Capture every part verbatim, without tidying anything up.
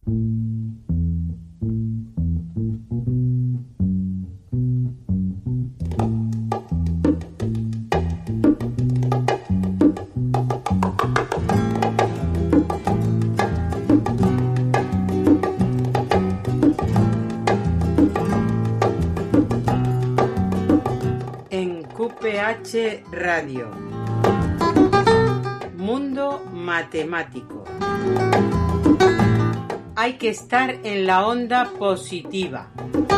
Q P H Radio. Mundo matemático. Hay que estar en la onda positiva.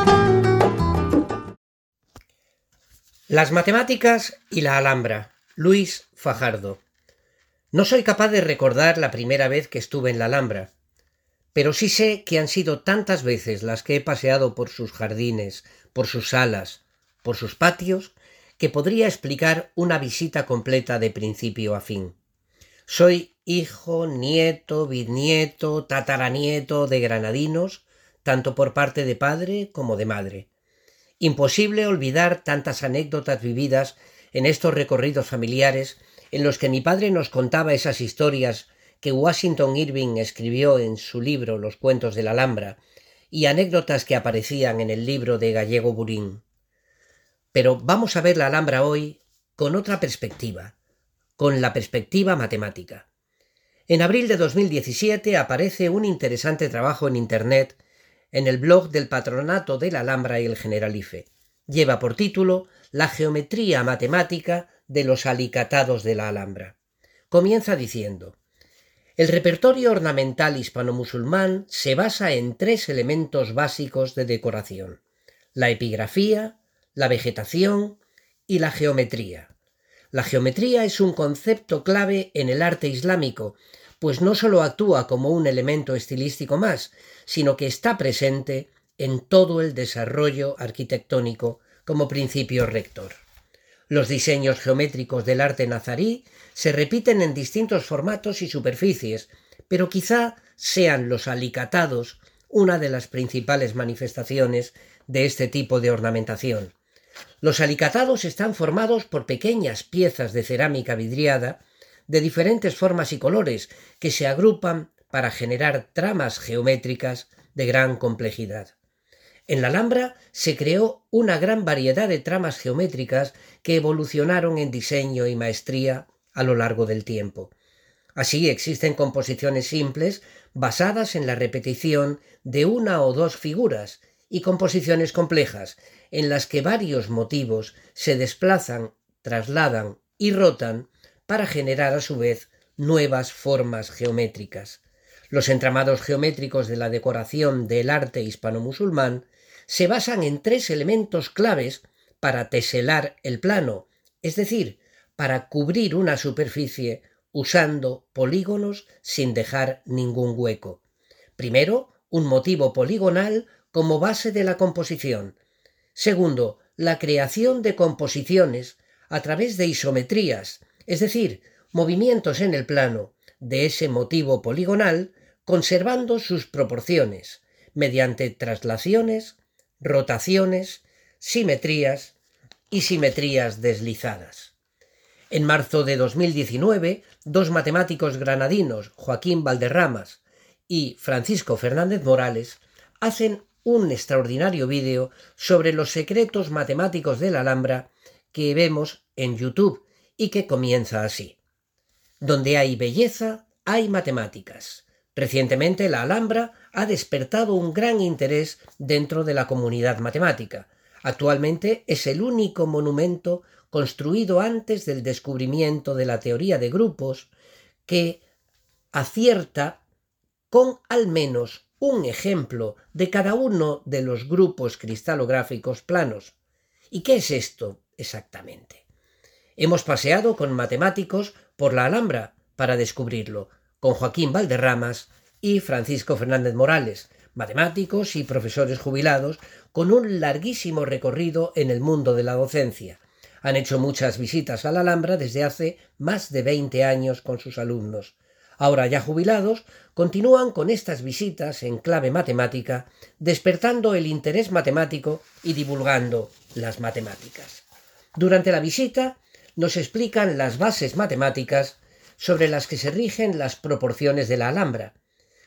Las matemáticas y la Alhambra. Luis Fajardo. No soy capaz de recordar la primera vez que estuve en la Alhambra, pero sí sé que han sido tantas veces las que he paseado por sus jardines, por sus salas, por sus patios, que podría explicar una visita completa de principio a fin. Soy hijo, nieto, bisnieto, tataranieto de granadinos, tanto por parte de padre como de madre. Imposible olvidar tantas anécdotas vividas en estos recorridos familiares en los que mi padre nos contaba esas historias que Washington Irving escribió en su libro Los cuentos de la Alhambra y anécdotas que aparecían en el libro de Gallego Burín. Pero vamos a ver la Alhambra hoy con otra perspectiva, con la perspectiva matemática. En abril de dos mil diecisiete aparece un interesante trabajo en Internet en el blog del Patronato de la Alhambra y el Generalife. Lleva por título La geometría matemática de los alicatados de la Alhambra. Comienza diciendo: el repertorio ornamental hispano-musulmán se basa en tres elementos básicos de decoración: la epigrafía, la vegetación y la geometría. La geometría es un concepto clave en el arte islámico, pues no solo actúa como un elemento estilístico más, sino que está presente en todo el desarrollo arquitectónico como principio rector. Los diseños geométricos del arte nazarí se repiten en distintos formatos y superficies, pero quizá sean los alicatados una de las principales manifestaciones de este tipo de ornamentación. Los alicatados están formados por pequeñas piezas de cerámica vidriada de diferentes formas y colores que se agrupan para generar tramas geométricas de gran complejidad. En la Alhambra se creó una gran variedad de tramas geométricas que evolucionaron en diseño y maestría a lo largo del tiempo. Así existen composiciones simples basadas en la repetición de una o dos figuras y composiciones complejas en las que varios motivos se desplazan, trasladan y rotan para generar a su vez nuevas formas geométricas. Los entramados geométricos de la decoración del arte hispano-musulmán se basan en tres elementos claves para teselar el plano, es decir, para cubrir una superficie usando polígonos sin dejar ningún hueco. Primero, un motivo poligonal como base de la composición. Segundo, la creación de composiciones a través de isometrías, es decir, movimientos en el plano de ese motivo poligonal conservando sus proporciones mediante traslaciones, rotaciones, simetrías y simetrías deslizadas. En marzo de dos mil diecinueve, dos matemáticos granadinos, Joaquín Valderramas y Francisco Fernández Morales, hacen un extraordinario vídeo sobre los secretos matemáticos de la Alhambra que vemos en YouTube y que comienza así: donde hay belleza, hay matemáticas. Recientemente la Alhambra ha despertado un gran interés dentro de la comunidad matemática. Actualmente es el único monumento construido antes del descubrimiento de la teoría de grupos que acierta con al menos un ejemplo de cada uno de los grupos cristalográficos planos. ¿Y qué es esto exactamente? Hemos paseado con matemáticos por la Alhambra para descubrirlo, con Joaquín Valderramas y Francisco Fernández Morales, matemáticos y profesores jubilados con un larguísimo recorrido en el mundo de la docencia. Han hecho muchas visitas a la Alhambra desde hace más de veinte años con sus alumnos. Ahora ya jubilados, continúan con estas visitas en clave matemática, despertando el interés matemático y divulgando las matemáticas. Durante la visita nos explican las bases matemáticas sobre las que se rigen las proporciones de la Alhambra.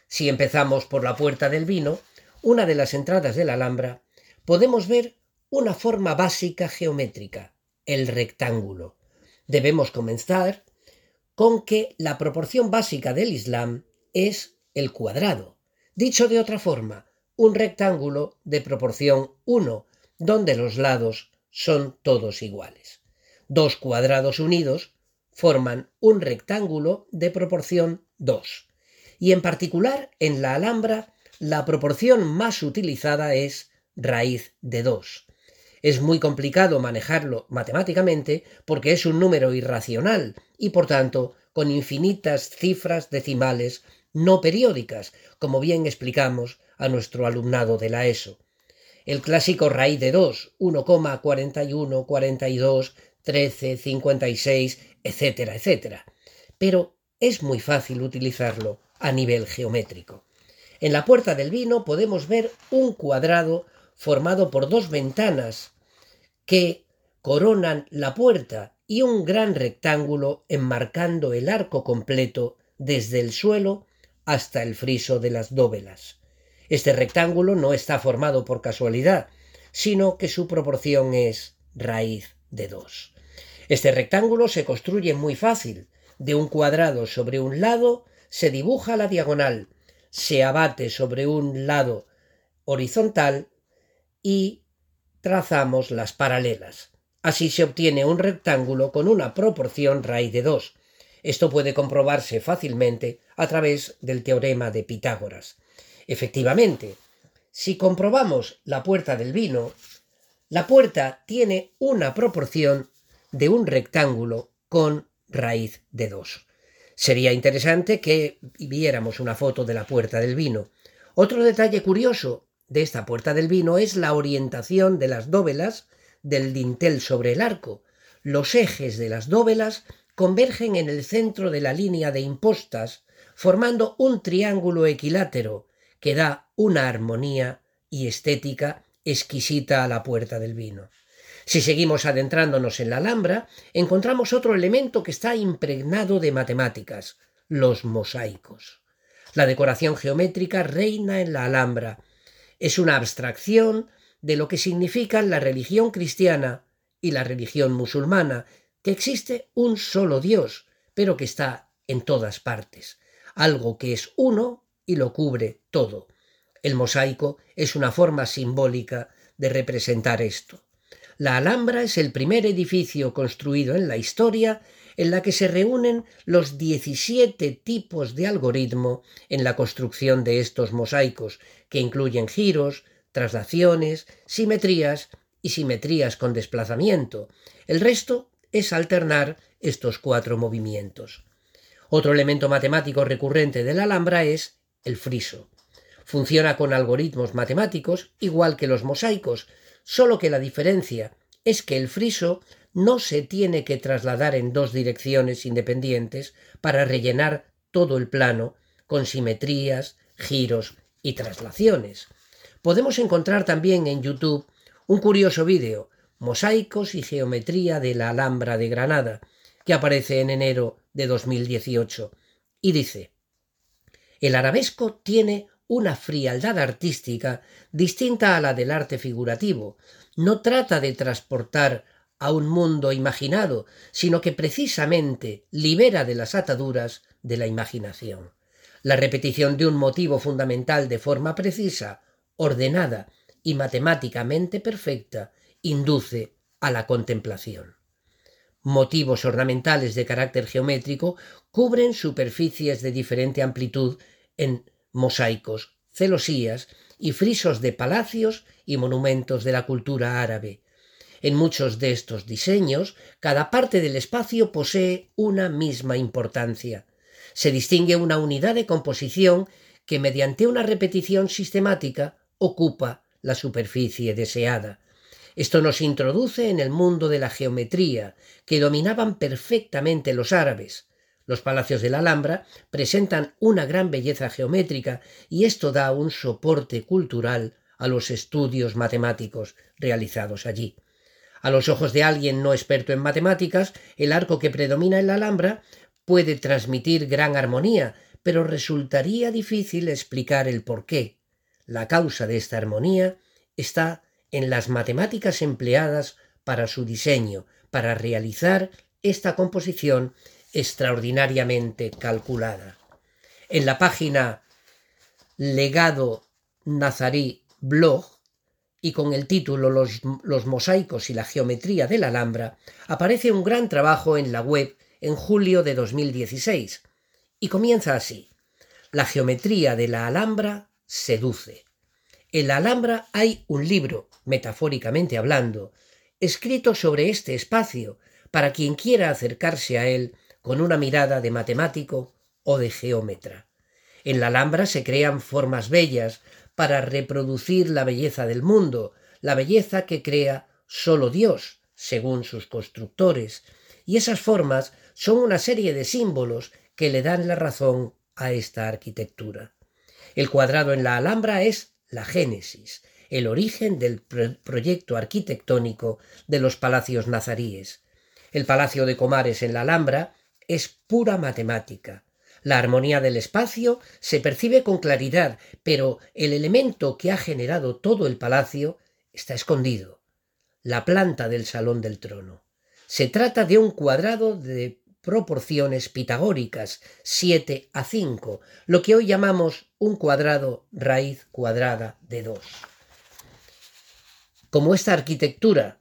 Si empezamos por la Puerta del Vino, una de las entradas de la Alhambra, podemos ver una forma básica geométrica, el rectángulo. Debemos comenzar con que la proporción básica del Islam es el cuadrado. Dicho de otra forma, un rectángulo de proporción uno, donde los lados son todos iguales. Dos cuadrados unidos forman un rectángulo de proporción dos. Y en particular, en la Alhambra, la proporción más utilizada es raíz de dos. Es muy complicado manejarlo matemáticamente porque es un número irracional y, por tanto, con infinitas cifras decimales no periódicas, como bien explicamos a nuestro alumnado de la ESO. El clásico raíz de dos, uno coma cuarenta y uno, cuarenta y dos, trece, cincuenta y seis, etcétera, etcétera. Pero es muy fácil utilizarlo a nivel geométrico. En la Puerta del Vino podemos ver un cuadrado formado por dos ventanas que coronan la puerta y un gran rectángulo enmarcando el arco completo desde el suelo hasta el friso de las dóvelas. Este rectángulo no está formado por casualidad, sino que su proporción es raíz de dos. Este rectángulo se construye muy fácil. De un cuadrado sobre un lado se dibuja la diagonal, se abate sobre un lado horizontal y trazamos las paralelas. Así se obtiene un rectángulo con una proporción raíz de dos. Esto puede comprobarse fácilmente a través del teorema de Pitágoras. Efectivamente, si comprobamos la Puerta del Vino, la puerta tiene una proporción de un rectángulo con raíz de dos. Sería interesante que viéramos una foto de la Puerta del Vino. Otro detalle curioso de esta Puerta del Vino es la orientación de las dóvelas del dintel sobre el arco. Los ejes de las dóvelas convergen en el centro de la línea de impostas, formando un triángulo equilátero que da una armonía y estética exquisita a la Puerta del Vino. Si seguimos adentrándonos en la Alhambra, encontramos otro elemento que está impregnado de matemáticas, los mosaicos. La decoración geométrica reina en la Alhambra. Es una abstracción de lo que significan la religión cristiana y la religión musulmana, que existe un solo Dios, pero que está en todas partes, algo que es uno y lo cubre todo. El mosaico es una forma simbólica de representar esto. La Alhambra es el primer edificio construido en la historia en la que se reúnen los diecisiete tipos de algoritmo en la construcción de estos mosaicos, que incluyen giros, traslaciones, simetrías y simetrías con desplazamiento. El resto es alternar estos cuatro movimientos. Otro elemento matemático recurrente de la Alhambra es el friso. Funciona con algoritmos matemáticos igual que los mosaicos, solo que la diferencia es que el friso no se tiene que trasladar en dos direcciones independientes para rellenar todo el plano con simetrías, giros y traslaciones. Podemos encontrar también en YouTube un curioso vídeo, Mosaicos y geometría de la Alhambra de Granada, que aparece en enero de dos mil dieciocho, y dice: el arabesco tiene una frialdad artística distinta a la del arte figurativo. No trata de transportar a un mundo imaginado, sino que precisamente libera de las ataduras de la imaginación. La repetición de un motivo fundamental de forma precisa, ordenada y matemáticamente perfecta induce a la contemplación. Motivos ornamentales de carácter geométrico cubren superficies de diferente amplitud en mosaicos, celosías y frisos de palacios y monumentos de la cultura árabe. En muchos de estos diseños, cada parte del espacio posee una misma importancia. Se distingue una unidad de composición que, mediante una repetición sistemática, ocupa la superficie deseada. Esto nos introduce en el mundo de la geometría, que dominaban perfectamente los árabes. Los palacios de la Alhambra presentan una gran belleza geométrica y esto da un soporte cultural a los estudios matemáticos realizados allí. A los ojos de alguien no experto en matemáticas, el arco que predomina en la Alhambra puede transmitir gran armonía, pero resultaría difícil explicar el porqué. La causa de esta armonía está en las matemáticas empleadas para su diseño, para realizar esta composición extraordinariamente calculada. En la página Legado Nazarí Blog, y con el título Los, los mosaicos y la geometría de la Alhambra, aparece un gran trabajo en la web en julio de dos mil dieciséis, y comienza así: la geometría de la Alhambra seduce. En la Alhambra hay un libro, metafóricamente hablando, escrito sobre este espacio para quien quiera acercarse a él con una mirada de matemático o de geómetra. En la Alhambra se crean formas bellas para reproducir la belleza del mundo, la belleza que crea solo Dios, según sus constructores, y esas formas son una serie de símbolos que le dan la razón a esta arquitectura. El cuadrado en la Alhambra es la génesis, el origen del pro- proyecto arquitectónico de los palacios nazaríes. El Palacio de Comares en la Alhambra es pura matemática. La armonía del espacio se percibe con claridad, pero el elemento que ha generado todo el palacio está escondido: la planta del Salón del Trono. Se trata de un cuadrado de proporciones pitagóricas, siete a cinco, lo que hoy llamamos un cuadrado raíz cuadrada de dos. Como esta arquitectura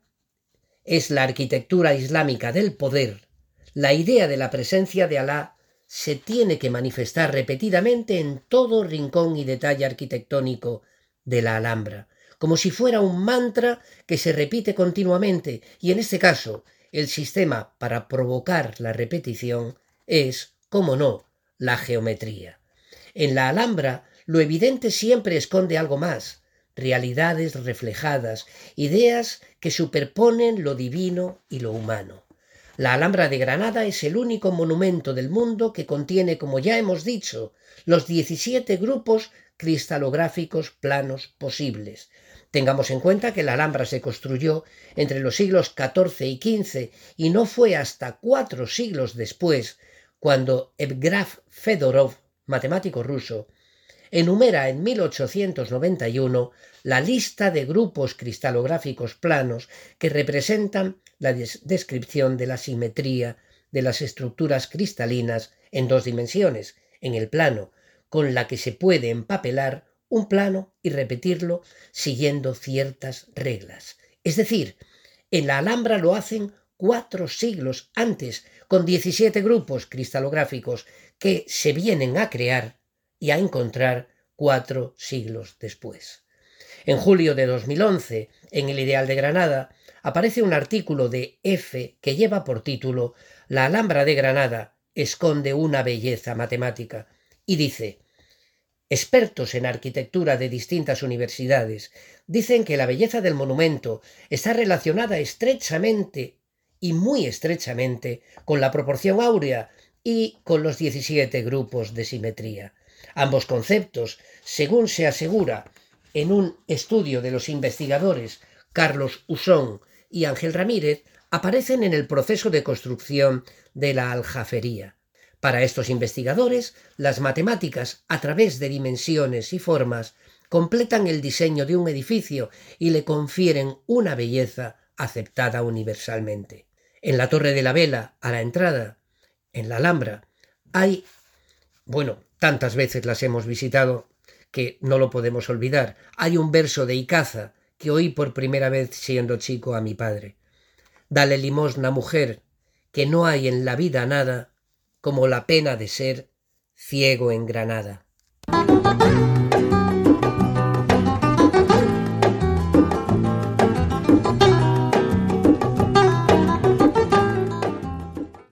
es la arquitectura islámica del poder, la idea de la presencia de Alá se tiene que manifestar repetidamente en todo rincón y detalle arquitectónico de la Alhambra, como si fuera un mantra que se repite continuamente, y en este caso el sistema para provocar la repetición es, cómo no, la geometría. En la Alhambra lo evidente siempre esconde algo más: realidades reflejadas, ideas que superponen lo divino y lo humano. La Alhambra de Granada es el único monumento del mundo que contiene, como ya hemos dicho, los diecisiete grupos cristalográficos planos posibles. Tengamos en cuenta que la Alhambra se construyó entre los siglos catorce y quince y no fue hasta cuatro siglos después cuando Evgraf Fedorov, matemático ruso, enumera en mil ochocientos noventa y uno la lista de grupos cristalográficos planos que representan la des- descripción de la simetría de las estructuras cristalinas en dos dimensiones, en el plano, con la que se puede empapelar un plano y repetirlo siguiendo ciertas reglas. Es decir, en la Alhambra lo hacen cuatro siglos antes, con diecisiete grupos cristalográficos que se vienen a crear y a encontrar cuatro siglos después. En julio de dos mil once, en El Ideal de Granada, aparece un artículo de F que lleva por título «La Alhambra de Granada esconde una belleza matemática» y dice: expertos en arquitectura de distintas universidades dicen que la belleza del monumento está relacionada estrechamente y muy estrechamente con la proporción áurea y con los diecisiete grupos de simetría. Ambos conceptos, según se asegura en un estudio de los investigadores Carlos Usón y Ángel Ramírez, aparecen en el proceso de construcción de la aljafería. Para estos investigadores, las matemáticas, a través de dimensiones y formas, completan el diseño de un edificio y le confieren una belleza aceptada universalmente. En la Torre de la Vela, a la entrada, en la Alhambra, hay, bueno, tantas veces las hemos visitado que no lo podemos olvidar, hay un verso de Icaza que oí por primera vez siendo chico a mi padre: dale limosna, mujer, que no hay en la vida nada como la pena de ser ciego en Granada.